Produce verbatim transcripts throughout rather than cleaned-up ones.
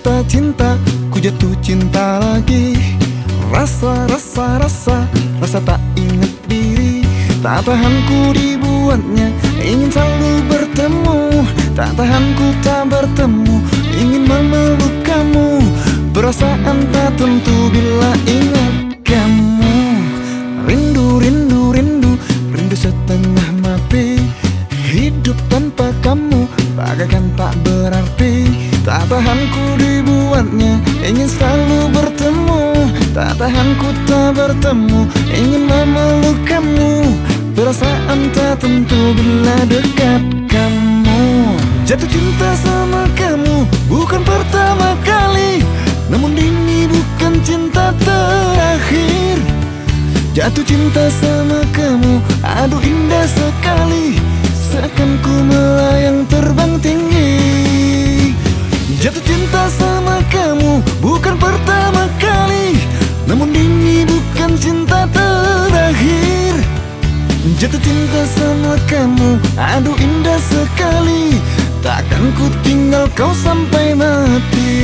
cinta-cinta, ku jatuh cinta lagi. Rasa, rasa, rasa, rasa tak ingat diri. Tak tahan ku dibuatnya, ingin selalu bertemu. Tak tahan ku tak bertemu, ingin memeluk kamu. Perasaan tak tentu bila ingat kamu. Rindu, rindu, rindu, rindu setengah mati. Hidup tanpa kamu bagaikan tak berarti. Tak tahan ku dibuatnya, ingin selalu bertemu. Tak tahan ku tak bertemu, ingin memeluk kamu. Perasaan tak tentu bila dekat kamu. Jatuh cinta sama kamu bukan pertama kali, namun ini bukan cinta terakhir. Jatuh cinta sama kamu, aduh indah sekali, seakan ku melayang terbang tinggi. Jatuh cinta sama kamu bukan pertama kali, namun ini bukan cinta terakhir. Jatuh cinta sama kamu, aduh indah sekali, takkan ku tinggal kau sampai mati.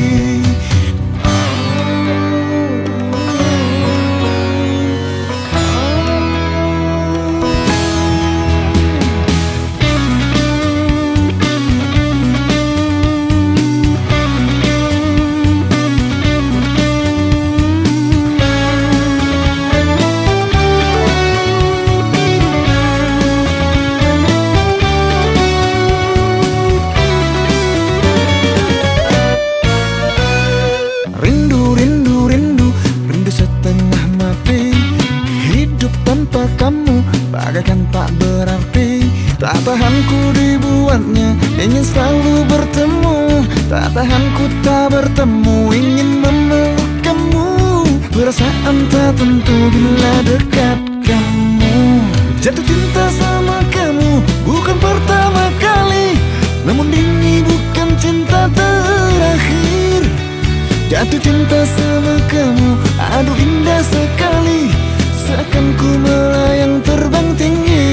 Tanpa kamu bagaikan tak berarti. Tak tahan ku dibuatnya, ingin selalu bertemu. Tak tahan ku tak bertemu, ingin memeluk kamu. Perasaan tak tentu bila dekat kamu. Jatuh cinta sama kamu bukan pertama kali, namun ini bukan cinta terakhir. Jatuh cinta sama kamu, aduh indah sekali, seakan ku melayang terbang tinggi.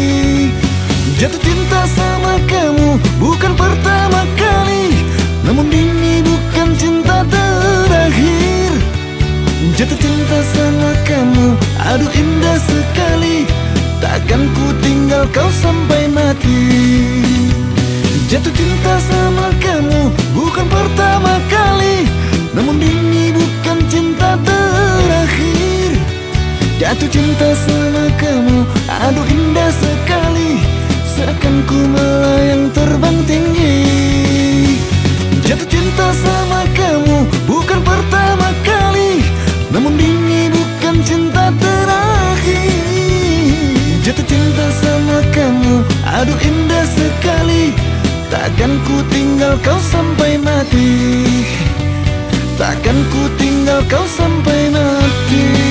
Jatuh cinta sama kamu bukan pertama kali, namun ini bukan cinta terakhir. Jatuh cinta sama kamu, aduh indah sekali, takkan ku tinggal kau sampai mati. Jatuh cinta sama kamu bukan pertama kali, namun ini bukan cinta terakhir. Jatuh cinta sama kamu, aduh indah sekali, seakan ku melayang terbang tinggi. Jatuh cinta sama kamu bukan pertama kali, namun ini bukan cinta terakhir. Jatuh cinta sama kamu, aduh indah sekali, takkan ku tinggal kau sampai mati. Takkan ku tinggal kau sampai mati.